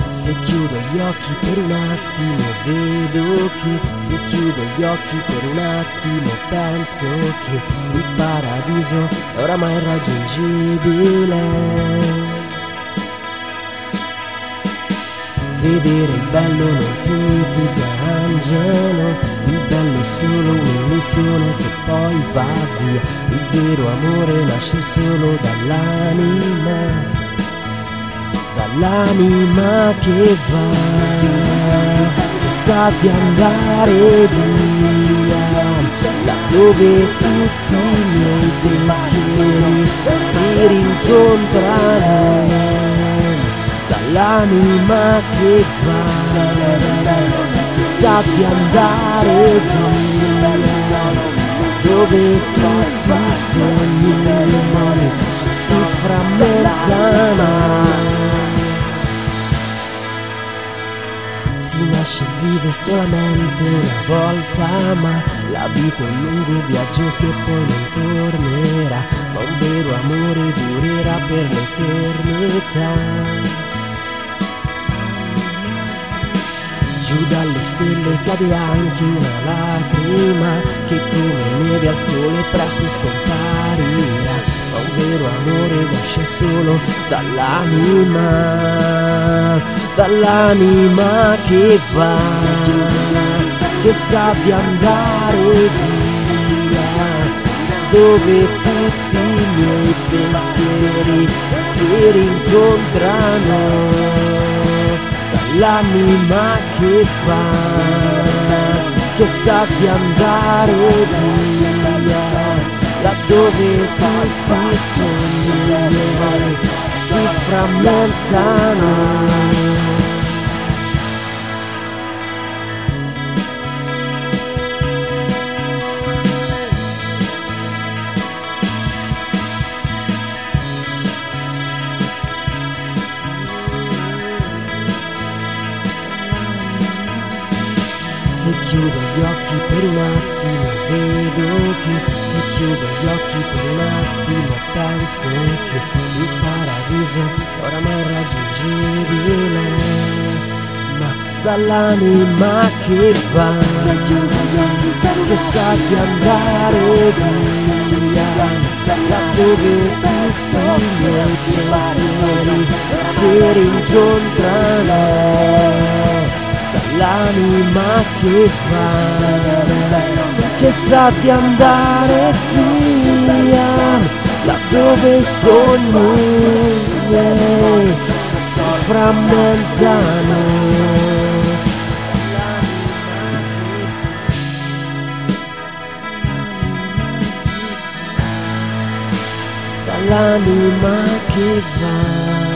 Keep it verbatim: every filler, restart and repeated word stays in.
Se chiudo gli occhi per un attimo vedo che, se chiudo gli occhi per un attimo penso che il paradiso è oramai raggiungibile. Vedere il bello non significa angelo, il bello è solo un'illusione che poi va via. Il vero amore nasce solo dall'anima, dall'anima che va, che sa di andare via, laddove tutti i miei pensieri si rincontrano. Dall'anima che va, che sa di andare via, dove tutti i sogni si frammentano. Si nasce e vive solamente una volta, ma la vita è un lungo viaggio che poi non tornerà, ma un vero amore durerà per l'eternità. Giù dalle stelle cade anche una lacrima che come neve al sole presto scomparirà, ma un vero amore nasce solo dall'anima, dall'anima che va, che sa di andare via, dove tutti i miei pensieri si rincontrano. L'anima che fa, che sa di andare via, laddove tutti i sogni si frammentano. Se chiudo gli occhi per un attimo vedo che, se chiudo gli occhi per un attimo penso che il paradiso è oramai raggiungibile, ma dall'anima che va, che sa di andare via, laddove tutti i miei pensieri si rincontrano. L'anima che va, che sa di andare via, laddove i sogni miei si frammentano. Dall'anima che va.